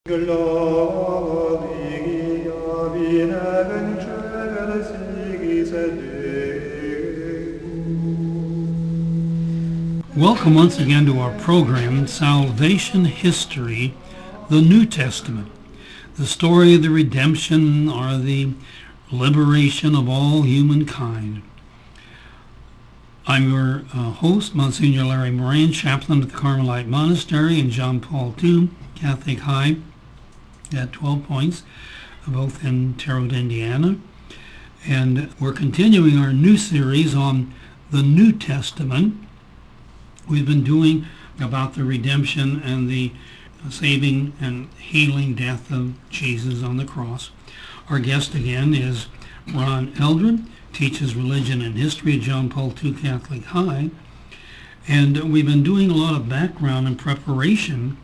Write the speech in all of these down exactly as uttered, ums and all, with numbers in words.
Welcome once again to our program, Salvation History, the New Testament, the story of the redemption or the liberation of all humankind. I'm your uh, host, Monsignor Larry Moran, chaplain at the Carmelite Monastery in John Paul the Second Catholic High at twelve Points, both in Terre Haute, Indiana. And we're continuing our new series on the New Testament. We've been doing about the redemption and the saving and healing death of Jesus on the cross. Our guest again is Ron Eldred, teaches religion and history at John Paul the Second Catholic High. And we've been doing a lot of background and preparation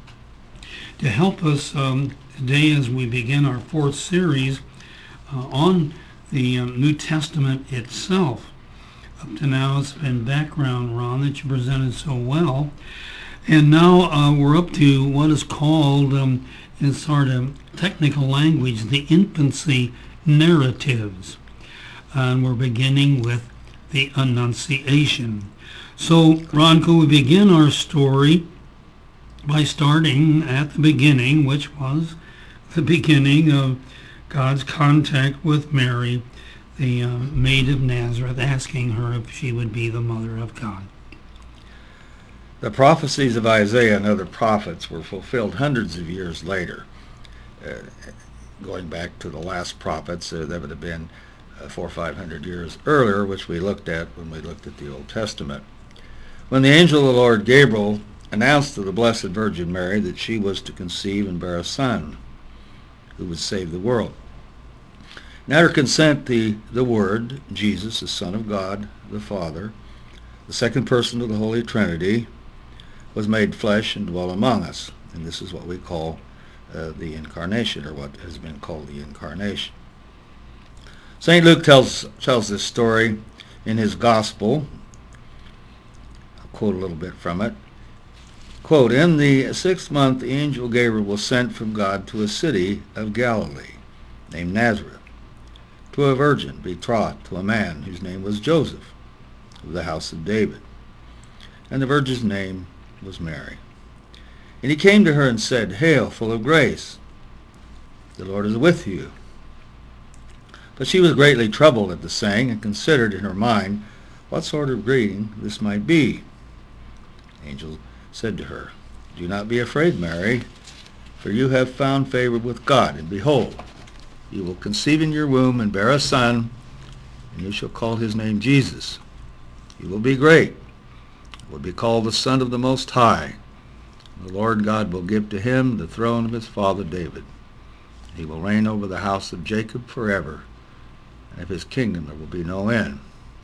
to help us um, today as we begin our fourth series uh, on the um, New Testament itself. Up to now it's been background, Ron, that you presented so well. And now uh, we're up to what is called, um, in sort of technical language, the infancy narratives. And we're beginning with the Annunciation. So, Ron, could we begin our story by starting at the beginning, which was the beginning of God's contact with Mary, the uh, maid of Nazareth, asking her if she would be the mother of God. The prophecies of Isaiah and other prophets were fulfilled hundreds of years later. Uh, going back to the last prophets, uh, that would have been uh, four or five hundred years earlier, which we looked at when we looked at the Old Testament. When the angel of the Lord Gabriel announced to the Blessed Virgin Mary that she was to conceive and bear a son who would save the world. And at her consent, the, the Word, Jesus, the Son of God, the Father, the second person of the Holy Trinity, was made flesh and dwelt among us. And this is what we call uh, the Incarnation, or what has been called the Incarnation. Saint Luke tells, tells this story in his Gospel. I'll quote a little bit from it. Quote, "In the sixth month, the angel Gabriel was sent from God to a city of Galilee, named Nazareth, to a virgin betrothed to a man whose name was Joseph, of the house of David. And the virgin's name was Mary. And he came to her and said, 'Hail, full of grace, the Lord is with you.' But she was greatly troubled at the saying, and considered in her mind what sort of greeting this might be. The angel said to her, 'Do not be afraid, Mary, for you have found favor with God, and behold, you will conceive in your womb and bear a son, and you shall call his name Jesus. He will be great, will be called the Son of the Most High. The Lord God will give to him the throne of his father David. He will reign over the house of Jacob forever, and of his kingdom there will be no end.'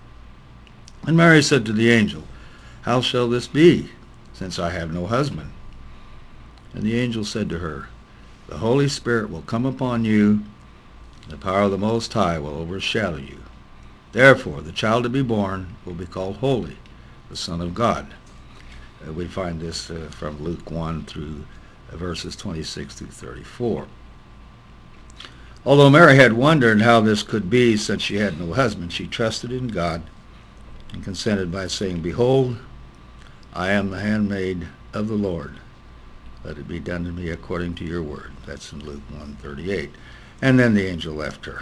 And Mary said to the angel, 'How shall this be, since I have no husband?' And the angel said to her, 'The Holy Spirit will come upon you, and the power of the Most High will overshadow you. Therefore the child to be born will be called Holy, the Son of God.'" Uh, we find this uh, from Luke one through uh, verses twenty-six through thirty-four. Although Mary had wondered how this could be since she had no husband, she trusted in God and consented by saying, "Behold, I am the handmaid of the Lord. Let it be done to me according to your word." That's in Luke one thirty-eight. And then the angel left her.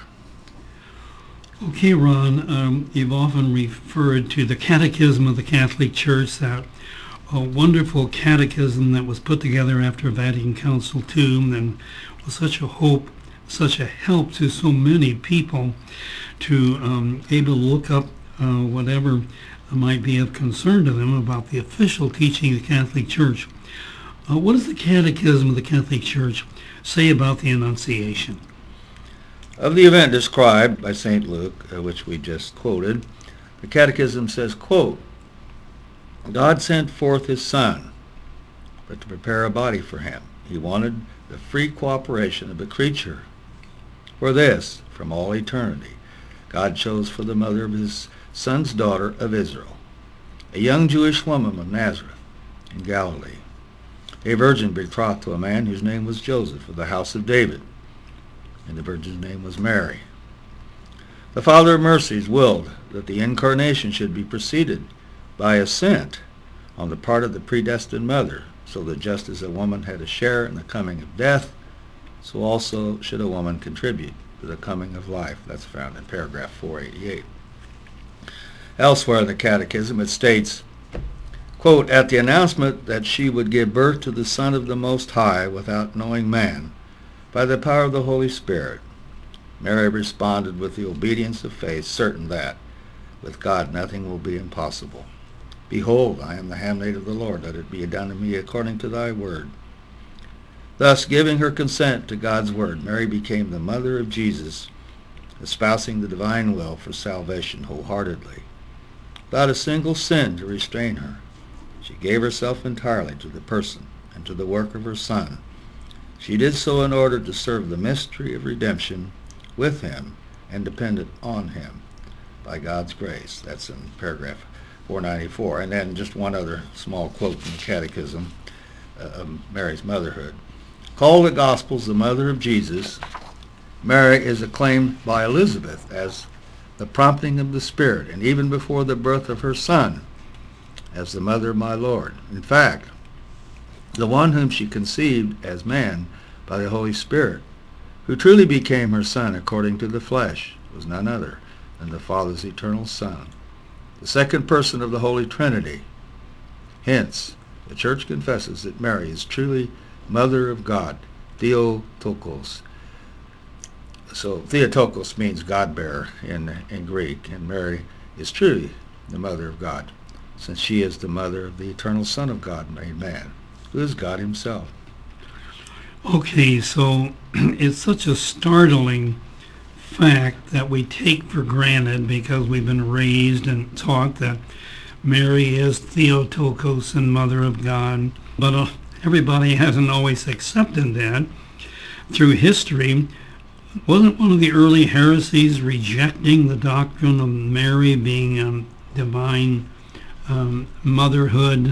Okay, Ron, um, you've often referred to the Catechism of the Catholic Church, that a wonderful catechism that was put together after Vatican Council the Second, and was such a hope, such a help to so many people to um, able to look up uh, whatever might be of concern to them about the official teaching of the Catholic Church. Uh, what does the Catechism of the Catholic Church say about the Annunciation? Of the event described by Saint Luke, uh, which we just quoted, the Catechism says, quote, "God sent forth his Son, but to prepare a body for him. He wanted the free cooperation of the creature. For this, from all eternity, God chose for the mother of his Son's daughter of Israel, a young Jewish woman of Nazareth in Galilee, a virgin betrothed to a man whose name was Joseph of the house of David, and the virgin's name was Mary. The Father of mercies willed that the incarnation should be preceded by assent on the part of the predestined mother, so that just as a woman had a share in the coming of death, so also should a woman contribute to the coming of life. That's found in paragraph four eighty-eight. Elsewhere in the Catechism it states, quote, "At the announcement that she would give birth to the Son of the Most High without knowing man, by the power of the Holy Spirit, Mary responded with the obedience of faith, certain that, with God nothing will be impossible. Behold, I am the handmaid of the Lord, let it be done to me according to thy word." Thus, giving her consent to God's word, Mary became the mother of Jesus, espousing the divine will for salvation wholeheartedly. Without a single sin to restrain her, she gave herself entirely to the person and to the work of her Son. She did so in order to serve the mystery of redemption with him and dependent on him by God's grace. That's in paragraph four ninety-four. And then just one other small quote from the Catechism uh, of Mary's motherhood. Called the Gospels the mother of Jesus, Mary is acclaimed by Elizabeth as the prompting of the Spirit, and even before the birth of her Son, as the mother of my Lord. In fact, the one whom she conceived as man by the Holy Spirit, who truly became her Son according to the flesh, was none other than the Father's eternal Son, the second person of the Holy Trinity. Hence, the Church confesses that Mary is truly Mother of God, Theotokos. So Theotokos means God-bearer in, in Greek, and Mary is truly the Mother of God, since she is the mother of the eternal Son of God made man, who is God himself. Okay, so it's such a startling fact that we take for granted because we've been raised and taught that Mary is Theotokos and Mother of God, but uh, everybody hasn't always accepted that. Through history, wasn't one of the early heresies rejecting the doctrine of Mary being a divine um, motherhood?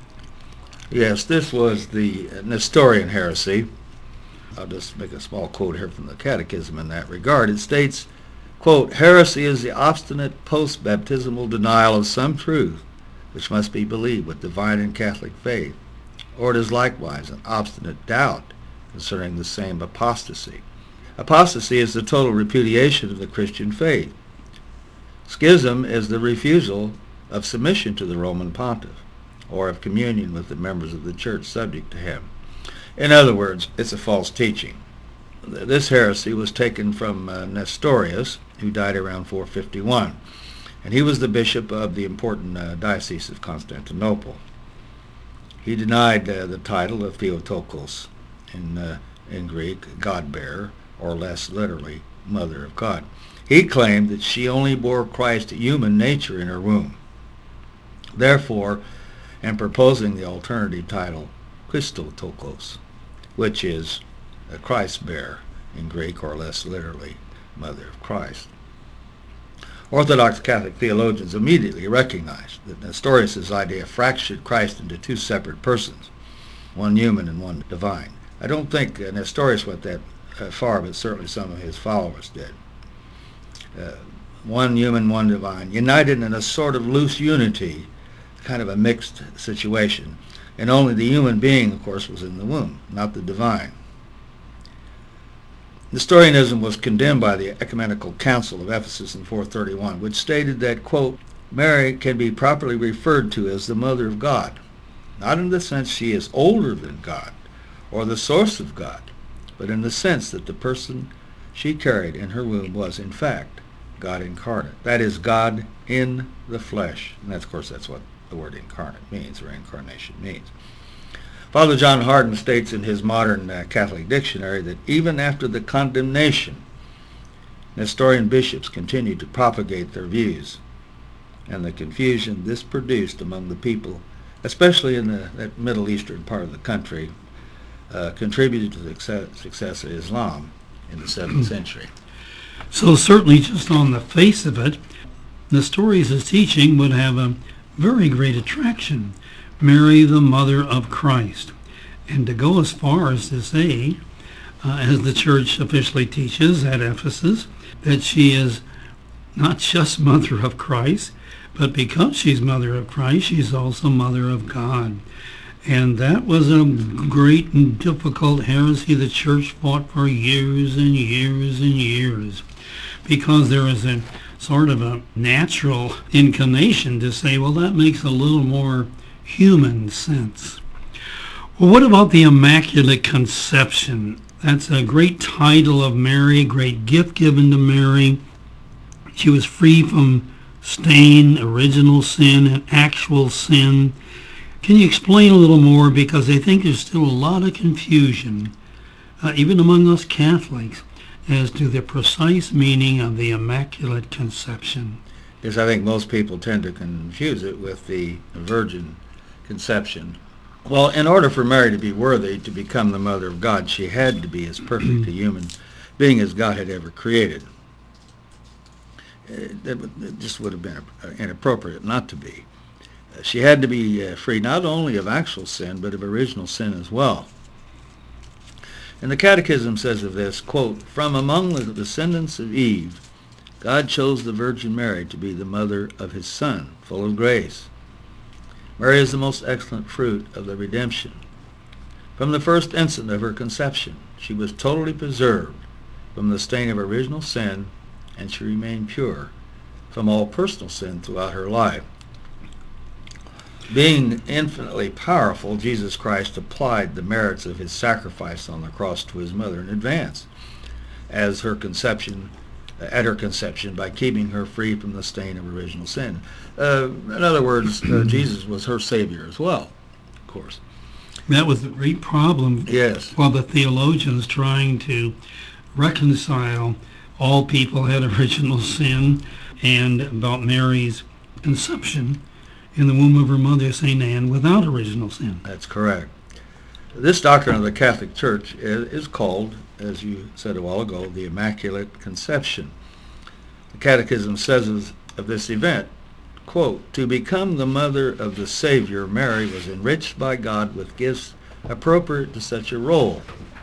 Yes, this was the Nestorian heresy. I'll just make a small quote here from the Catechism in that regard. It states, quote, "Heresy is the obstinate post-baptismal denial of some truth which must be believed with divine and Catholic faith, or it is likewise an obstinate doubt concerning the same apostasy. Apostasy is the total repudiation of the Christian faith. Schism is the refusal of submission to the Roman pontiff, or of communion with the members of the church subject to him. In other words, it's a false teaching." This heresy was taken from uh, Nestorius, who died around four fifty-one, and he was the bishop of the important uh, Diocese of Constantinople. He denied uh, the title of Theotokos, in, uh, in Greek, God-bearer, or less literally, Mother of God. He claimed that she only bore Christ's human nature in her womb. Therefore, and proposing the alternative title, Christotokos, which is a Christ-bearer in Greek, or less literally, Mother of Christ. Orthodox Catholic theologians immediately recognized that Nestorius' idea fractured Christ into two separate persons, one human and one divine. I don't think uh, Nestorius went that uh, far, but certainly some of his followers did. Uh, one human, one divine, united in a sort of loose unity, kind of a mixed situation. And only the human being, of course, was in the womb, not the divine. Nestorianism was condemned by the Ecumenical Council of Ephesus in four thirty-one, which stated that, quote, "Mary can be properly referred to as the Mother of God, not in the sense she is older than God or the source of God, but in the sense that the person she carried in her womb was, in fact, God incarnate. That is, God in the flesh." And that's, of course, that's what the word incarnate means, or incarnation means. Father John Hardon states in his modern uh, Catholic dictionary that even after the condemnation, Nestorian bishops continued to propagate their views, and the confusion this produced among the people, especially in the that Middle Eastern part of the country, uh, contributed to the success, success of Islam in the seventh century. So certainly, just on the face of it, Nestorius' teaching would have a very great attraction. Mary, the mother of Christ. And to go as far as to say, uh, as the church officially teaches at Ephesus, that she is not just mother of Christ, but because she's mother of Christ, she's also mother of God. And that was a great and difficult heresy the church fought for years and years and years, because there is a sort of a natural inclination to say, well, that makes a little more human sense. Well, what about the Immaculate Conception? That's a great title of Mary, great gift given to Mary. She was free from stain, original sin, and actual sin. Can you explain a little more? Because I think there's still a lot of confusion, uh, even among us Catholics, as to the precise meaning of the Immaculate Conception. Yes, I think most people tend to confuse it with the virgin conception. Well, in order for Mary to be worthy to become the mother of God, she had to be as perfect a human being as God had ever created. It, it just would have been inappropriate not to be. She had to be uh, free not only of actual sin, but of original sin as well. And the Catechism says of this, quote, "From among the descendants of Eve, God chose the Virgin Mary to be the mother of his Son, full of grace. Mary is the most excellent fruit of the redemption. From the first instant of her conception, she was totally preserved from the stain of original sin, and she remained pure from all personal sin throughout her life. Being infinitely powerful, Jesus Christ applied the merits of his sacrifice on the cross to his mother in advance, as her conception, at her conception, by keeping her free from the stain of original sin." Uh, in other words, uh, Jesus was her Savior as well, of course. That was the great problem Yes. while the theologians trying to reconcile all people had original sin and about Mary's conception in the womb of her mother, Saint Anne, without original sin. That's correct. This doctrine of the Catholic Church is called, as you said a while ago, the Immaculate Conception. The Catechism says of this event, quote, "To become the mother of the Savior, Mary was enriched by God with gifts appropriate to such a role.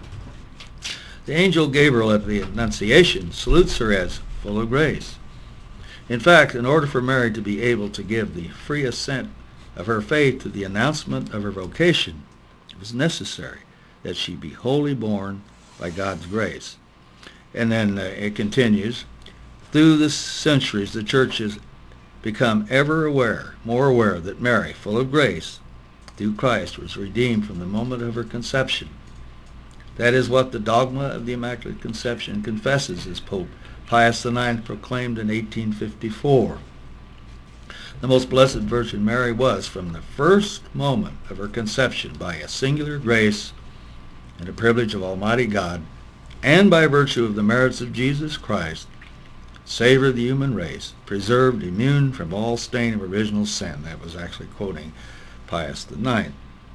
The angel Gabriel at the Annunciation salutes her as full of grace. In fact, in order for Mary to be able to give the free assent of her faith to the announcement of her vocation, it was necessary that she be wholly born by God's grace." And then uh, it continues, "Through the centuries, the Church has become ever aware, more aware, that Mary, full of grace, through Christ, was redeemed from the moment of her conception. That is what the dogma of the Immaculate Conception confesses, as Pope Pius the Ninth proclaimed in eighteen fifty-four. The Most Blessed Virgin Mary was, from the first moment of her conception, by a singular grace and a privilege of Almighty God, and by virtue of the merits of Jesus Christ, Savior of the human race, preserved immune from all stain of original sin." That was actually quoting Pius the Ninth.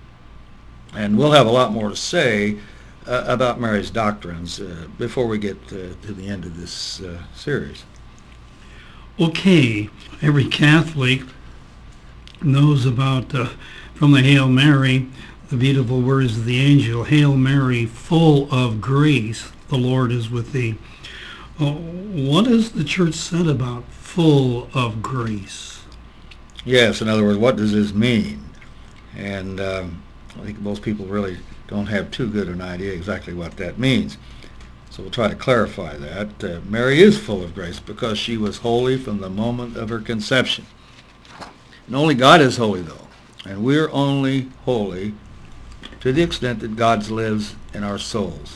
And we'll have a lot more to say uh, about Mary's doctrines uh, before we get uh, to the end of this uh, series. Okay, every Catholic knows about, uh, from the Hail Mary, the beautiful words of the angel, "Hail Mary, full of grace, the Lord is with thee." Uh, what has the Church said about full of grace? Yes, in other words, what does this mean? And um, I think most people really don't have too good an idea exactly what that means. So we'll try to clarify that. Uh, Mary is full of grace because she was holy from the moment of her conception. And only God is holy, though. And we're only holy to the extent that God lives in our souls.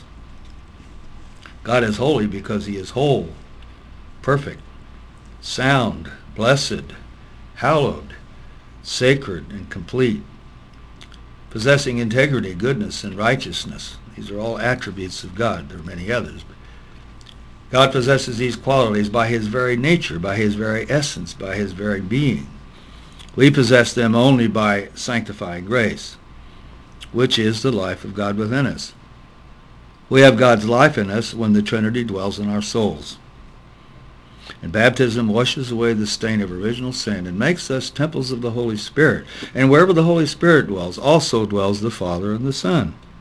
God is holy because he is whole, perfect, sound, blessed, hallowed, sacred, and complete, possessing integrity, goodness, and righteousness. These are all attributes of God. There are many others. God possesses these qualities by his very nature, by his very essence, by his very being. We possess them only by sanctifying grace, which is the life of God within us. We have God's life in us when the Trinity dwells in our souls. And baptism washes away the stain of original sin and makes us temples of the Holy Spirit. And wherever the Holy Spirit dwells, also dwells the Father and the Son.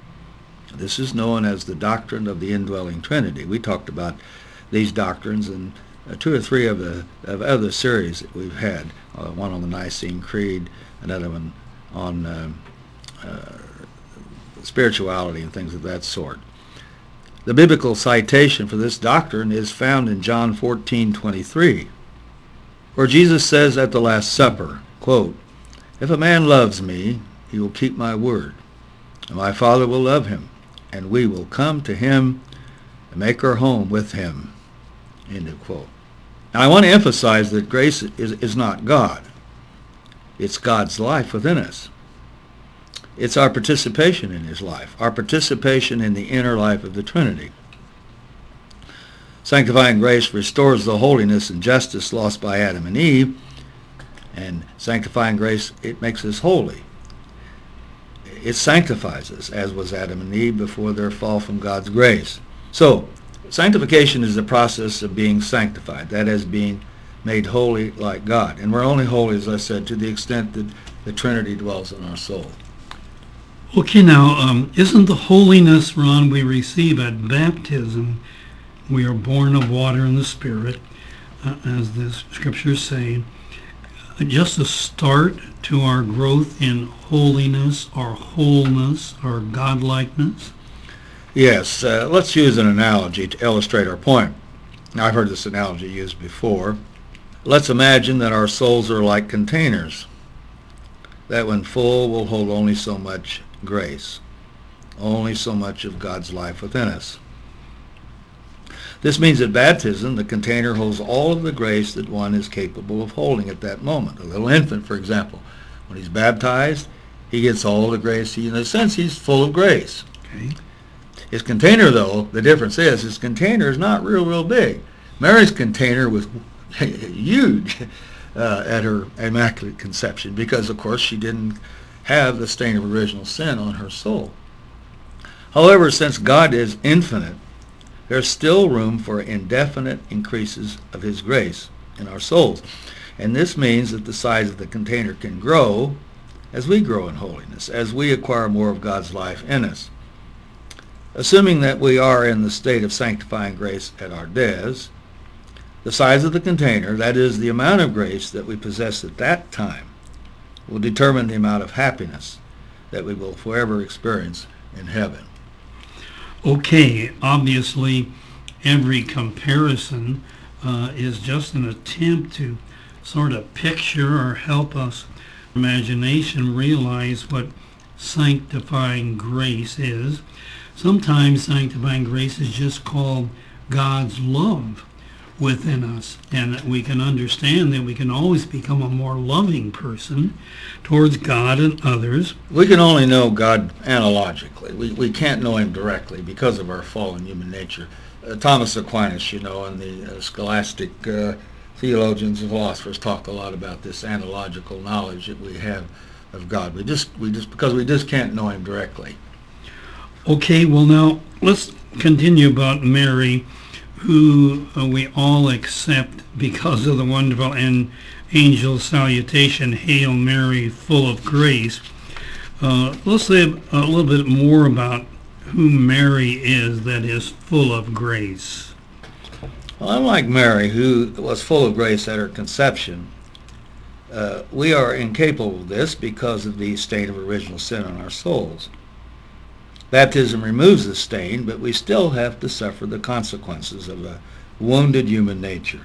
This is known as the doctrine of the indwelling Trinity. We talked about these doctrines in uh, two or three of the of other series that we've had, uh, one on the Nicene Creed, another one on uh, uh, spirituality and things of that sort. The biblical citation for this doctrine is found in John fourteen twenty-three, where Jesus says at the Last Supper, quote, "If a man loves me, he will keep my word, and my Father will love him, and we will come to him and make our home with him." End of quote. Now I want to emphasize that grace is, is not God. It's God's life within us. It's our participation in his life, our participation in the inner life of the Trinity. Sanctifying grace restores the holiness and justice lost by Adam and Eve, and sanctifying grace, it makes us holy. It sanctifies us, as was Adam and Eve before their fall from God's grace. So, sanctification is the process of being sanctified, that is, being made holy like God. And we're only holy, as I said, to the extent that the Trinity dwells in our soul. Okay, now, um, isn't the holiness, Ron, we receive at baptism, we are born of water and the Spirit, uh, as the scriptures say, just a start to our growth in holiness, our wholeness, our godlikeness? Yes, uh, let's use an analogy to illustrate our point. Now, I've heard this analogy used before. Let's imagine that our souls are like containers, that when full will hold only so much grace, only so much of God's life within us. This means at baptism, the container holds all of the grace that one is capable of holding at that moment. A little infant, for example, when he's baptized, he gets all the grace. He, in a sense, he's full of grace. Okay. His container, though, the difference is his container is not real, real big. Mary's container was huge uh, at her Immaculate Conception because, of course, she didn't have the stain of original sin on her soul. However, since God is infinite, there's still room for indefinite increases of his grace in our souls. And this means that the size of the container can grow as we grow in holiness, as we acquire more of God's life in us. Assuming that we are in the state of sanctifying grace at our des, the size of the container, that is, the amount of grace that we possess at that time, will determine the amount of happiness that we will forever experience in heaven. Okay, obviously every comparison uh, is just an attempt to sort of picture or help us imagination realize what sanctifying grace is. Sometimes sanctifying grace is just called God's love within us, and we can understand that we can always become a more loving person towards God and others. We can only know God analogically. We, we can't know him directly because of our fallen human nature. Uh, Thomas Aquinas, you know, and the uh, scholastic uh, theologians and philosophers talk a lot about this analogical knowledge that we have of God. We just, we just, because we just can't know him directly. Okay, well now let's continue about Mary, who uh, we all accept because of the wonderful and angel salutation, Hail Mary, full of grace. Uh, let's say a little bit more about who Mary is that is full of grace. Well, unlike Mary, who was full of grace at her conception, uh, we are incapable of this because of the stain of original sin on our souls. Baptism removes the stain, but we still have to suffer the consequences of a wounded human nature.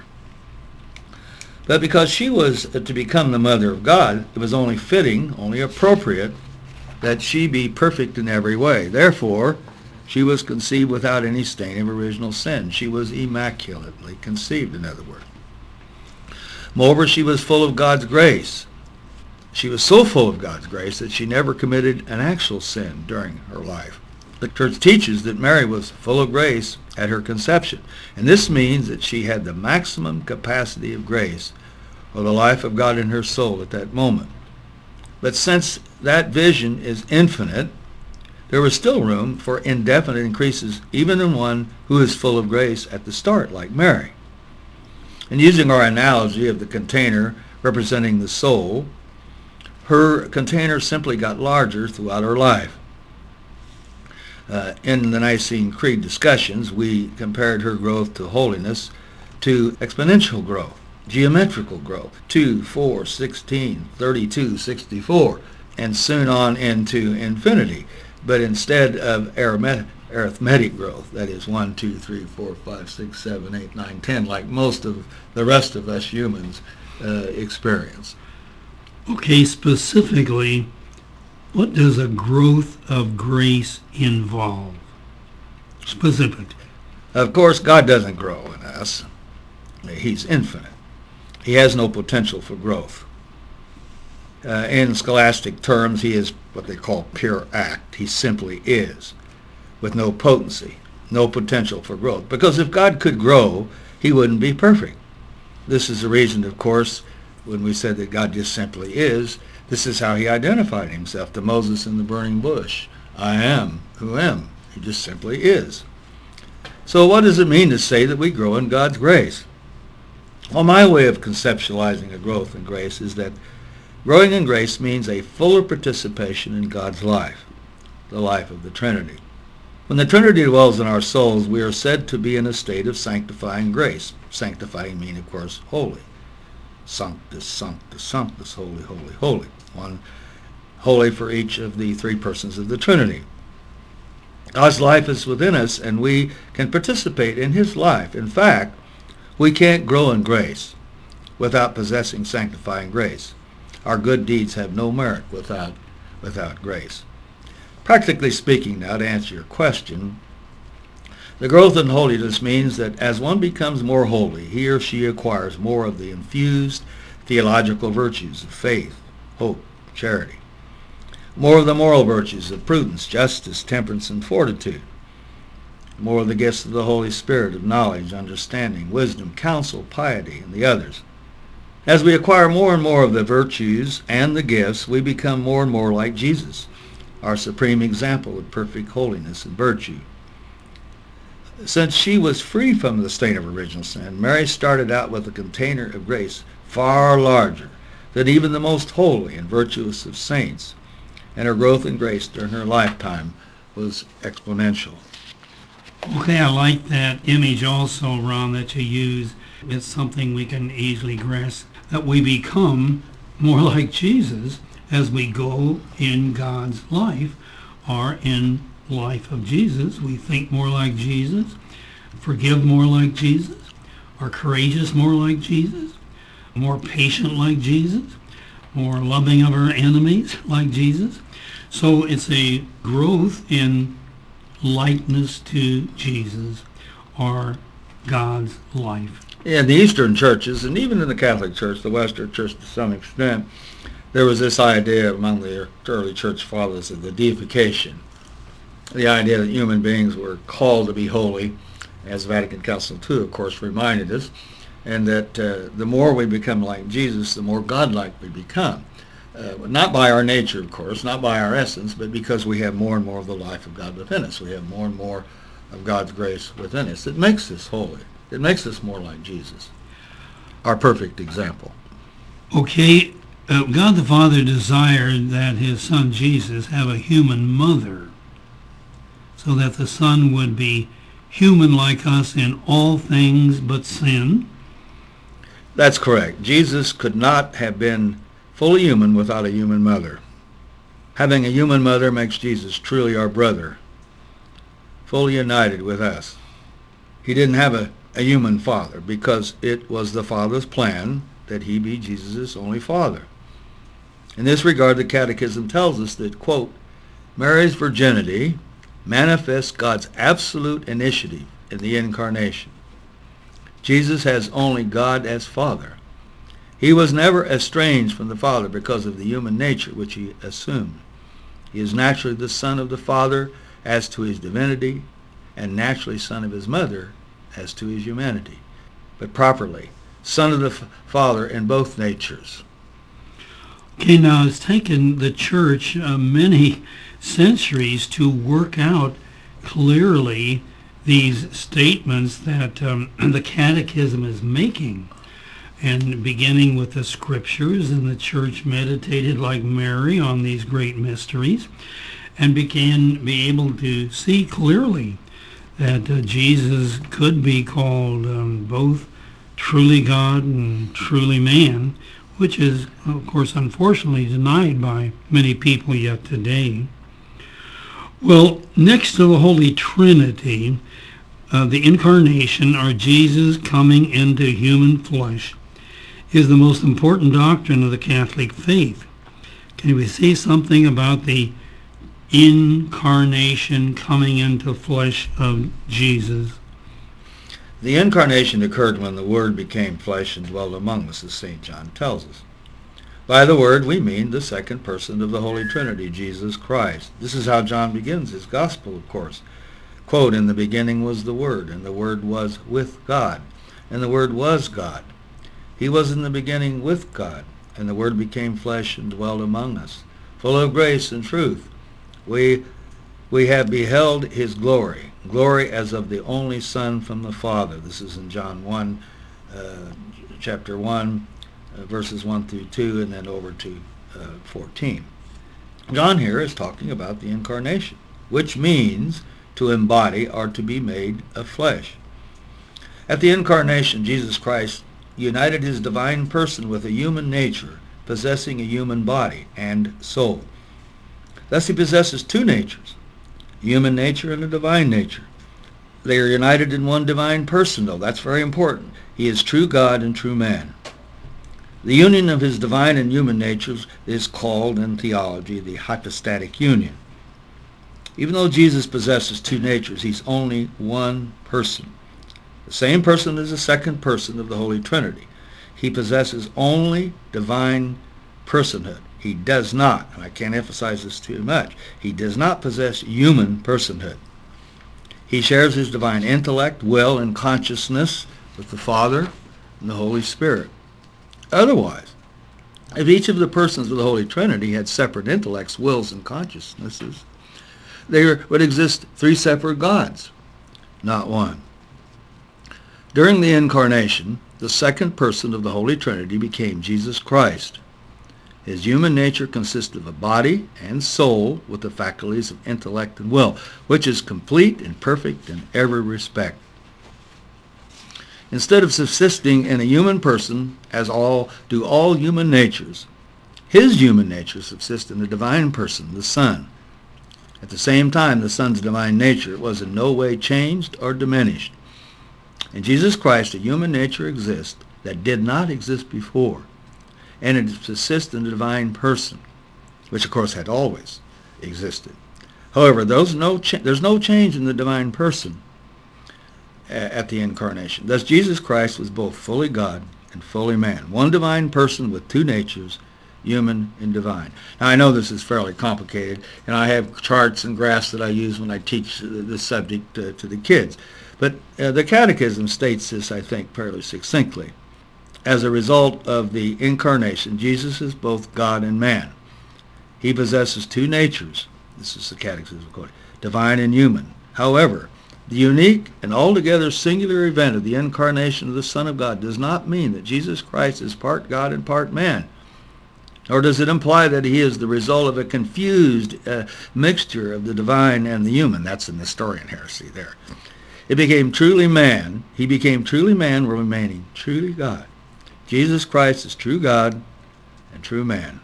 But because she was to become the mother of God, it was only fitting, only appropriate, that she be perfect in every way. Therefore, she was conceived without any stain of original sin. She was immaculately conceived, in other words. Moreover, she was full of God's grace. She was so full of God's grace that she never committed an actual sin during her life. The church teaches that Mary was full of grace at her conception, and this means that she had the maximum capacity of grace or the life of God in her soul at that moment. But since that vision is infinite, there was still room for indefinite increases, even in one who is full of grace at the start, like Mary. And using our analogy of the container representing the soul, her container simply got larger throughout her life. Uh, in the Nicene Creed discussions, we compared her growth to holiness to exponential growth, geometrical growth, two, four, sixteen, thirty-two, sixty-four, and soon on into infinity. But instead of arithmetic, arithmetic growth, that is one, two, three, four, five, six, seven, eight, nine, ten, like most of the rest of us humans uh, experience. Okay, specifically, what does a growth of grace involve? Specific. Of course, God doesn't grow in us. He's infinite. He has no potential for growth. Uh, in scholastic terms, he is what they call pure act. He simply is, with no potency, no potential for growth. Because if God could grow, he wouldn't be perfect. This is the reason, of course, when we said that God just simply is, this is how he identified himself to Moses in the burning bush. I am who am. He just simply is. So what does it mean to say that we grow in God's grace? Well, my way of conceptualizing a growth in grace is that growing in grace means a fuller participation in God's life, the life of the Trinity. When the Trinity dwells in our souls, we are said to be in a state of sanctifying grace. Sanctifying means, of course, holy. Sanctus, sanctus, sanctus, holy, holy, holy. One holy for each of the three persons of the Trinity. God's life is within us, and we can participate in his life. In fact, we can't grow in grace without possessing sanctifying grace. Our good deeds have no merit without, without grace. Practically speaking, now to answer your question, the growth in holiness means that as one becomes more holy, he or she acquires more of the infused theological virtues of faith, hope, charity, more of the moral virtues of prudence, justice, temperance, and fortitude, more of the gifts of the Holy Spirit of knowledge, understanding, wisdom, counsel, piety, and the others. As we acquire more and more of the virtues and the gifts, we become more and more like Jesus, our supreme example of perfect holiness and virtue. Since she was free from the stain of original sin, Mary started out with a container of grace far larger than even the most holy and virtuous of saints, and her growth in grace during her lifetime was exponential. Okay, I like that image also, Ron, that you use. It's something we can easily grasp, that we become more like Jesus as we go in God's life, or in life of Jesus. We think more like Jesus, forgive more like Jesus, are courageous more like Jesus, more patient like Jesus, more loving of our enemies like Jesus. So it's a growth in likeness to Jesus, or God's life. In the Eastern churches, and even in the Catholic Church, the Western Church to some extent, there was this idea among the early church fathers of the deification. The idea that human beings were called to be holy, as Vatican Council two, of course, reminded us, and that uh, the more we become like Jesus, the more godlike we become. Uh, not by our nature, of course, not by our essence, but because we have more and more of the life of God within us. We have more and more of God's grace within us. It makes us holy. It makes us more like Jesus, our perfect example. Okay, uh, God the Father desired that his son Jesus have a human mother, so that the Son would be human like us in all things but sin. That's correct. Jesus could not have been fully human without a human mother. Having a human mother makes Jesus truly our brother, fully united with us. He didn't have a, a human father because it was the Father's plan that he be Jesus' only father. In this regard, the Catechism tells us that, quote, Mary's virginity manifests God's absolute initiative in the Incarnation. Jesus has only God as Father. He was never estranged from the Father because of the human nature which he assumed. He is naturally the Son of the Father as to his divinity, and naturally Son of his mother as to his humanity, but properly Son of the F- Father in both natures. Okay, now it's taken the church uh, many centuries to work out clearly these statements that um, the Catechism is making. And beginning with the scriptures, and the church meditated like Mary on these great mysteries. and began be able to see clearly that uh, Jesus could be called um, both truly God and truly man, which is, of course, unfortunately denied by many people yet today. Well, next to the Holy Trinity, uh, the incarnation, or Jesus coming into human flesh, is the most important doctrine of the Catholic faith. Can we say something about the incarnation, coming into flesh of Jesus? The incarnation occurred when the Word became flesh and dwelt among us, as Saint John tells us. By the Word, we mean the second person of the Holy Trinity, Jesus Christ. This is how John begins his Gospel, of course. Quote, "In the beginning was the Word, and the Word was with God, and the Word was God. He was in the beginning with God, and the Word became flesh and dwelt among us, full of grace and truth. We, we have beheld his glory, glory as of the only Son from the Father." This is in John one, uh, chapter one, uh, verses one through two, and then over to uh, fourteen. John here is talking about the incarnation, which means to embody or to be made of flesh. At the incarnation, Jesus Christ united his divine person with a human nature, possessing a human body and soul. Thus he possesses two natures, a human nature and a divine nature. They are united in one divine person, though. That's very important. He is true God and true man. The union of his divine and human natures is called in theology the hypostatic union. Even though Jesus possesses two natures, he's only one person. The same person is the second person of the Holy Trinity. He possesses only divine personhood. He does not, and I can't emphasize this too much, he does not possess human personhood. He shares his divine intellect, will, and consciousness with the Father and the Holy Spirit. Otherwise, if each of the persons of the Holy Trinity had separate intellects, wills, and consciousnesses, there would exist three separate gods, not one. During the incarnation, the second person of the Holy Trinity became Jesus Christ. His human nature consists of a body and soul with the faculties of intellect and will, which is complete and perfect in every respect. Instead of subsisting in a human person, as all do all human natures, his human nature subsists in the divine person, the Son. At the same time, the Son's divine nature was in no way changed or diminished. In Jesus Christ, a human nature exists that did not exist before, and it subsists in the divine person, which of course had always existed. However, there's no, cha- there's no change in the divine person at the incarnation. Thus, Jesus Christ was both fully God and fully man, one divine person with two natures, human and divine. Now, I know this is fairly complicated, and I have charts and graphs that I use when I teach this subject to, to the kids. But uh, the Catechism states this, I think, fairly succinctly. As a result of the incarnation, Jesus is both God and man. He possesses two natures. This is the Catechism quote, divine and human. However, the unique and altogether singular event of the incarnation of the Son of God does not mean that Jesus Christ is part God and part man. Nor does it imply that he is the result of a confused uh, mixture of the divine and the human. That's a Nestorian heresy there. It became truly man. He became truly man, remaining truly God. Jesus Christ is true God and true man.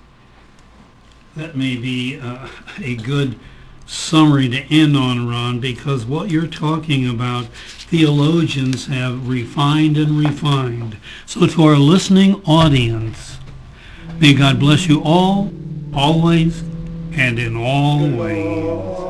That may be uh, a good summary to end on, Ron, because what you're talking about, theologians have refined and refined. So to our listening audience, may God bless you all, always, and in all ways.